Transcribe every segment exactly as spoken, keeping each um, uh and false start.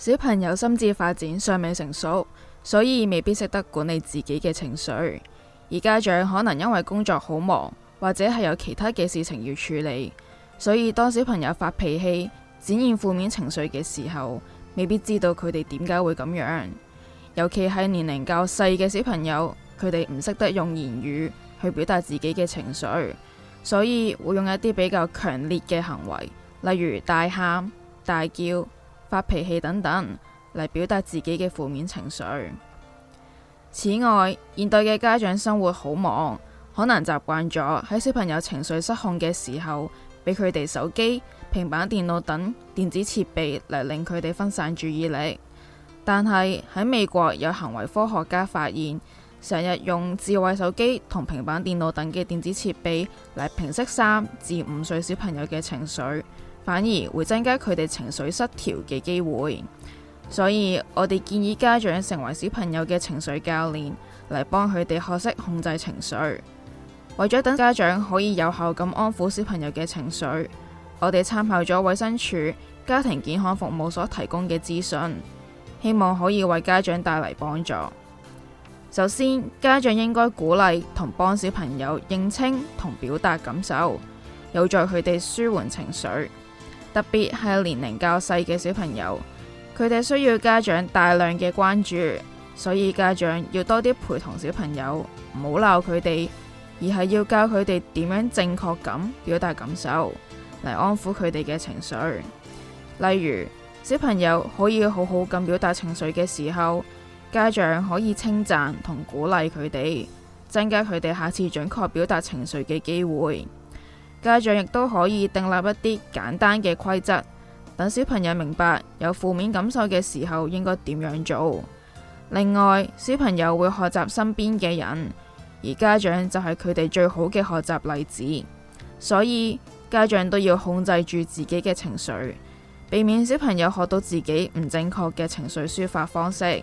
小朋友心智發展尚未成熟，所以未必識得管理自己嘅情緒，而家長可能因為工作好忙，或者係有其他嘅事情要處理，所以當小朋友發脾氣、展現負面情緒嘅時候，未必知道佢哋點解會咁樣。尤其係年齡較細嘅小朋友，佢哋唔識得用言語去表達自己嘅情緒，所以會用一啲比較強烈嘅行為，例如大喊、大叫、發脾氣等等嚟表達自己嘅負面情緒。此外，現代嘅家長生活好忙，可能習慣咗喺小朋友情緒失控嘅時候，俾佢哋手機、平板電腦等電子設備嚟令佢哋分散注意力。但係喺美國有行為科學家發現，成日用智慧手機同平板電腦等嘅電子設備嚟平息三至五歲小朋友嘅情緒，反而會增加佢哋情緒失調嘅機會。所以我哋建議家長成為小朋友嘅情緒教練，嚟幫佢哋學識控制情緒。為咗等家長可以有效咁安撫小朋友嘅情緒，我哋參考咗衛生署家庭健康服務所提供嘅資訊，希望可以為家長帶嚟幫助。首先，家長應該鼓勵同幫小朋友認清同表達感受，有助佢哋舒緩情緒。特別係年齡較細嘅小朋友，佢哋需要家長大量嘅關注，所以家長要多啲陪同小朋友，唔好鬧佢哋，而係要教佢哋點樣正確咁表達感受，嚟安撫佢哋嘅情緒。例如，小朋友可以好好咁表達情緒嘅時候，家長可以稱讚同鼓勵佢哋，增加佢哋下次準確表達情緒嘅機會。家長亦都可以訂立一啲簡單嘅規則，等小朋友明白有負面感受嘅時候應該點樣做。另外，小朋友會學習身邊嘅人，而家長就係佢哋最好嘅學習例子，所以家長都要控制住自己嘅情緒，避免小朋友學到自己唔正確嘅情緒抒發方式。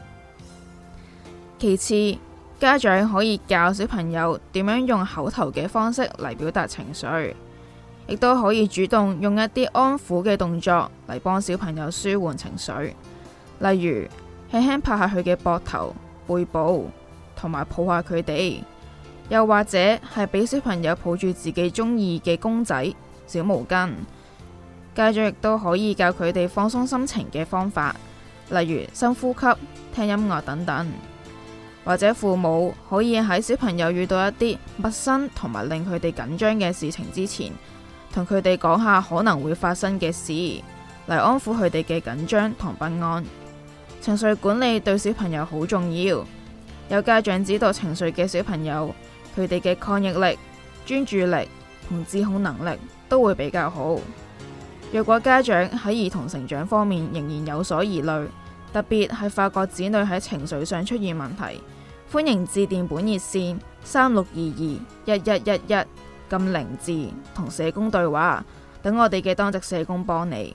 其次，家長可以教小朋友點樣用口頭嘅方式嚟表達情緒，亦都可以主動用一啲安撫嘅動作嚟幫小朋友舒緩情緒，例如輕輕拍下佢嘅膊頭、背部，同埋抱下佢哋，又或者係俾小朋友抱住自己中意嘅公仔、小毛巾。家長亦都可以教佢哋放鬆心情嘅方法，例如深呼吸、聽音樂等等。或者父母可以喺小朋友遇到一啲陌生同埋令佢哋緊張嘅事情之前，同佢哋講下可能會發生嘅事，嚟安撫佢哋嘅緊張同不安。情緒管理對小朋友好重要，有家長知道情緒嘅小朋友，佢哋嘅抗逆力、專注力同自控能力都會比較好。若果家長喺兒童成長方面仍然有所疑慮，特別係發覺子女喺情緒上出現問題，歡迎致電本熱線三六二二一一一一，撳零字同社工對話，等我哋嘅當值社工幫你。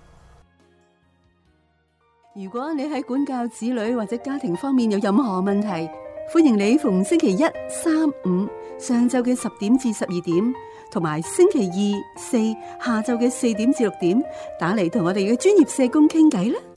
如果你喺管教子女或者家庭方面有任何問題，歡迎你逢星期一、三、五上晝嘅十點至十二點，同埋星期二、四下晝嘅四點至六點打嚟同我哋嘅專業社工傾偈啦。